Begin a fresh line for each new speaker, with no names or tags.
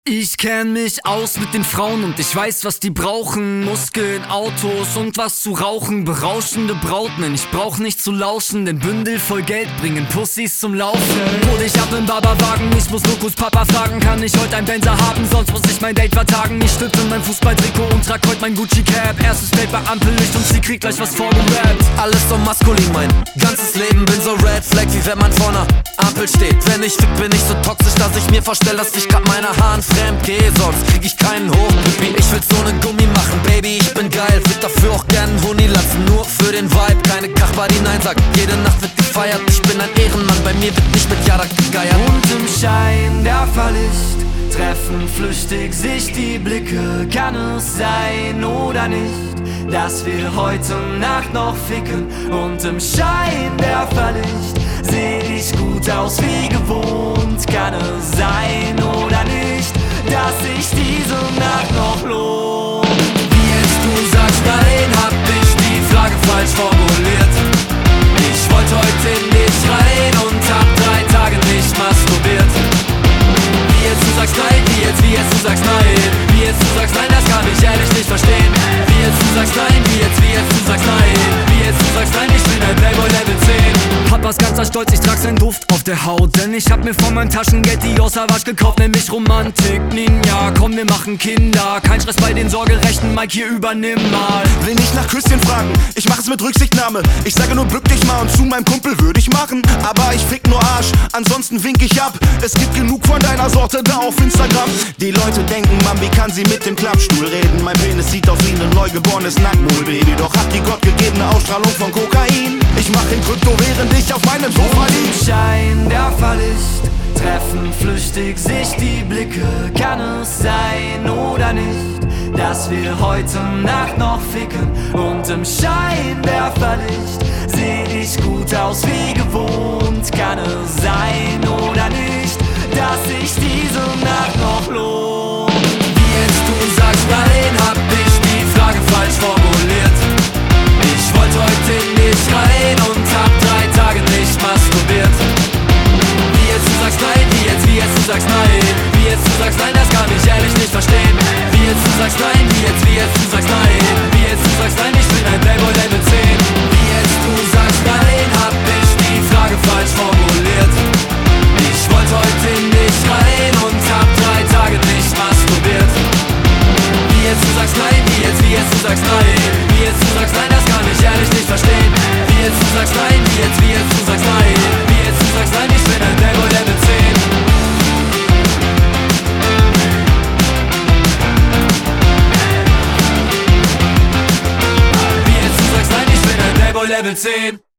Ich kenn mich aus mit den Frauen und ich weiß, was die brauchen. Muskeln, Autos und was zu rauchen. Berauschende Brauten, ich brauch nicht zu lauschen. Denn Bündel voll Geld bringen Pussys zum Laufen. Hol ich ab im Barberwagen, ich muss Lukas Papa fragen. Kann ich heute ein Benzer haben, sonst muss ich mein Date vertagen. Ich schlüpfe in mein Fußballtrikot und trag heute mein Gucci Cap. Erstes Date bei Ampellicht und sie kriegt gleich was vorgerappt.
Alles so maskulin, mein ganzes Leben bin so Red Flag, wie wenn man vor ner Ampel steht. Wenn ich fick, bin ich so toxisch, dass ich mir vorstell, dass ich grad meiner Haaren fremd geh, sonst krieg ich keinen hoch, Pipi. Ich will so ne Gummi machen, Baby, ich bin geil. Würd dafür auch gern einen Huni lassen, nur für den Vibe. Keine Kachbar, die Nein sagt, jede Nacht wird gefeiert. Ich bin ein Ehrenmann, bei mir wird nicht mit Jada gegeiert.
Und im Schein der Verlicht treffen flüchtig sich die Blicke. Kann es sein oder nicht, dass wir heute Nacht noch ficken? Und im Schein der Verlicht seh ich gut aus wie gewohnt. Kann es sein oder nicht, dass sich diese Nacht noch lohnt?
Wie jetzt du sagst nein, hab ich die Frage falsch formuliert. Ich wollte heute nicht rein und hab 3 Tage nicht masturbiert. Wie jetzt du sagst nein, wie jetzt du sagst nein. Wie jetzt du sagst nein, das kann ich ehrlich nicht verstehen. Wie jetzt du sagst nein, wie jetzt du sagst nein. Wie jetzt du sagst nein, ich bin ein Playboy Level 10.
Papas ganzer Stolz, ich trag seinen Duft auf der Haut. Denn ich hab mir von meinem Taschengeld die Savage gekauft, nämlich Romantik, Ninja. Komm, wir machen Kinder, kein Stress bei den Sorgerechten, Mike hier übernimm mal.
Will nicht nach Küsschen fragen, ich mach es mit Rücksichtnahme. Ich sage nur bück dich mal und zu meinem Kumpel würde ich machen. Aber ich fick nur Arsch, ansonsten wink ich ab. Es gibt genug von deiner Sorte da auf Instagram. Die Leute denken, Mann, wie kann sie mit dem Klappstuhl reden? Mein Penis sieht aus wie ein neugeborenes Nacktmull-Baby. Doch hat die gottgegebene Ausstrahlung von Kokain. Ich mach in Krypto, während ich auf meinem Sofa lieg.
Im Schein der Verlicht treffen flüchtig sich die Blicke. Kann es sein oder nicht, dass wir heute Nacht noch ficken? Und im Schein der Verlicht seh ich gut aus wie gewohnt. Kann es sein oder nicht, dass sich diese Nacht noch lohnt?
Wie jetzt du sagst nein, hab ich die Frage falsch formuliert. Ich wollte heute nicht rein und hab 3 Tage nicht masturbiert. Wie jetzt du sagst nein, wie jetzt du sagst nein. Wie jetzt du sagst nein, das kann ich ehrlich nicht verstehen. Wie jetzt du sagst nein, wie jetzt du sagst nein. Wie jetzt du sagst nein, ich bin ein Playboy Level 10. Wie jetzt du sagst nein, hab ich die Frage falsch formuliert. Ich wollte heute nicht rein und hab 3 Tage nicht masturbiert. Wie jetzt du sagst nein, wie jetzt du sagst nein. Wie jetzt du sagst nein, das kann ich ehrlich nicht verstehen. Wie jetzt du sagst nein, wie jetzt du sagst nein. Wie jetzt du sagst nein, ich bin ein Playboy Level 10. Wie jetzt du sagst nein, ich bin ein Playboy Level 10.